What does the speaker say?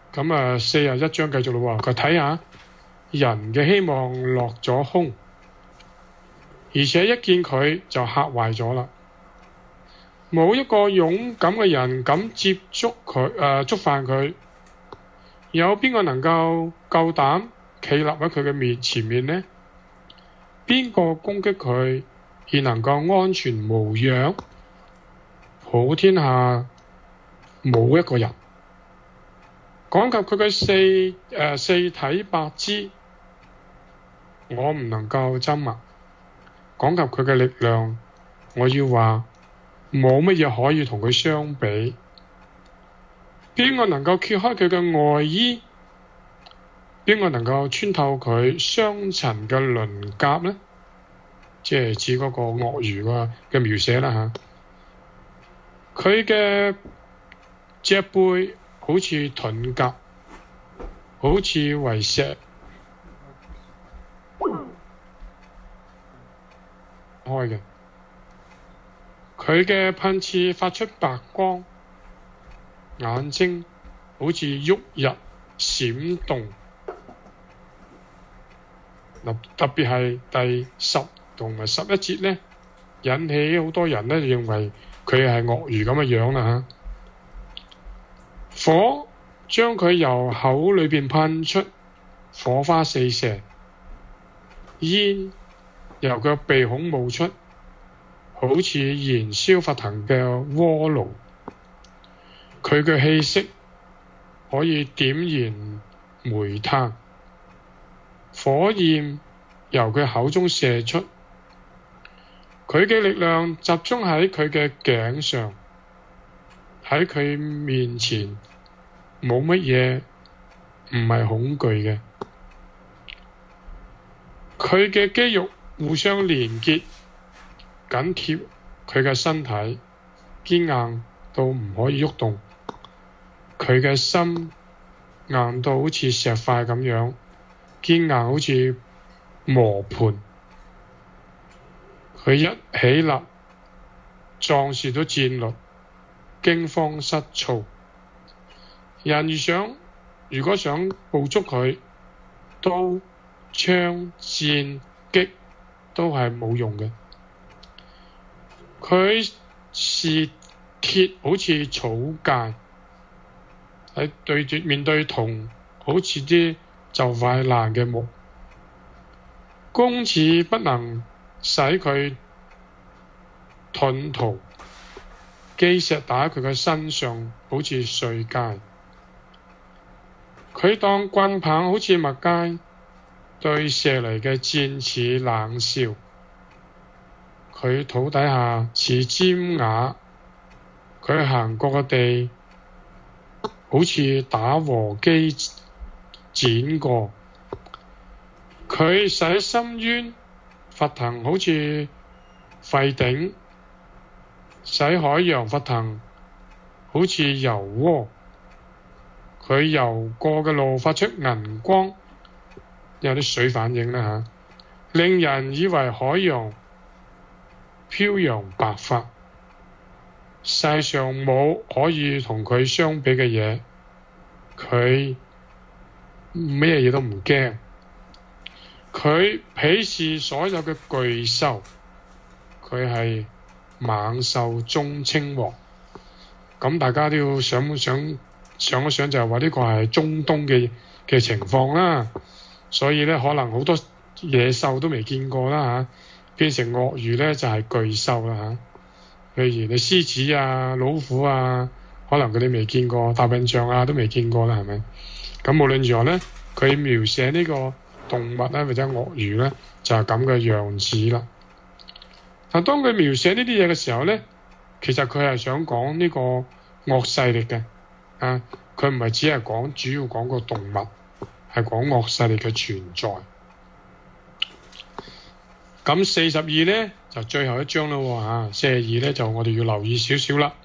咁啊，41章繼續咯喎，佢睇下人嘅希望落咗空，而且一見佢就嚇壞咗啦。冇一個勇敢嘅人敢接觸佢，觸犯佢。有邊個能夠膽企立喺佢嘅前面呢？邊個攻擊佢而能夠安全無恙？普天下冇一個人。講及佢嘅四體百姿，我唔能夠緘默。講及佢嘅力量，我要話冇乜嘢可以同佢相比。邊個能夠揭開佢嘅外衣？邊個能夠穿透佢雙層嘅鱗甲呢？即係指嗰個鱷魚嘅描寫啦吓。佢嘅脊背好似盾甲，好似為石開嘅。佢嘅噴刺發出白光，眼睛好似旭日閃動。特別係第10同埋11節呢，引起好多人呢認為佢係鱷魚咁嘅樣啦吓。火將佢由口裏邊噴出，火花四射，煙由佢鼻孔冒出，好似燃燒沸騰嘅鍋爐。佢嘅氣息可以點燃煤炭，火焰由佢口中射出。佢嘅力量集中喺佢嘅頸上，喺佢面前冇乜嘢唔係恐懼嘅。佢嘅肌肉互相連結，緊貼佢嘅身體，堅硬到唔可以喐動。佢嘅心硬到好似石塊咁樣，堅硬好似磨盤。佢一起立，壯士都戰慄，驚慌失措。人如果想捕捉佢，刀、槍、箭、戟都係冇用嘅。佢是鐵，好似草芥，喺面對銅，好似啲就快爛嘅木。弓矢不能使佢遁逃，基石打喺佢嘅身上，好似碎秸。佢當棍棒，好似麥秸，對射嚟嘅箭似冷笑。佢肚底下似尖牙，佢行過嘅地好似打禾機剪過。佢使深淵沸騰，好似沸鼎；使海洋沸騰，好似油鍋。佢游過嘅路發出銀光，有啲水反應啦吓，令人以為海洋飄揚白髮。世上冇可以同佢相比嘅嘢，佢咩嘢都唔驚。佢鄙視所有嘅巨獸，佢係猛獸中稱王。咁大家都要想一想，就係話呢個係中東嘅情況啦。所以呢，可能好多野獸都未見過啦吓，變成鱷魚呢就係巨獸啦吓。譬如你獅子啊、老虎啊，可能佢哋未見過，大笨象啊都未見過啦，係咪？咁無論如何呢，佢描寫呢個動物咧或者鱷魚咧就係咁嘅樣子啦。但當佢描寫呢啲嘢嘅時候咧，其實佢係想講呢個惡勢力嘅啊，佢唔係只係主要講個動物，係講惡勢力嘅存在。咁42咧就最後一章啦喎嚇，42咧就我哋要留意少少啦。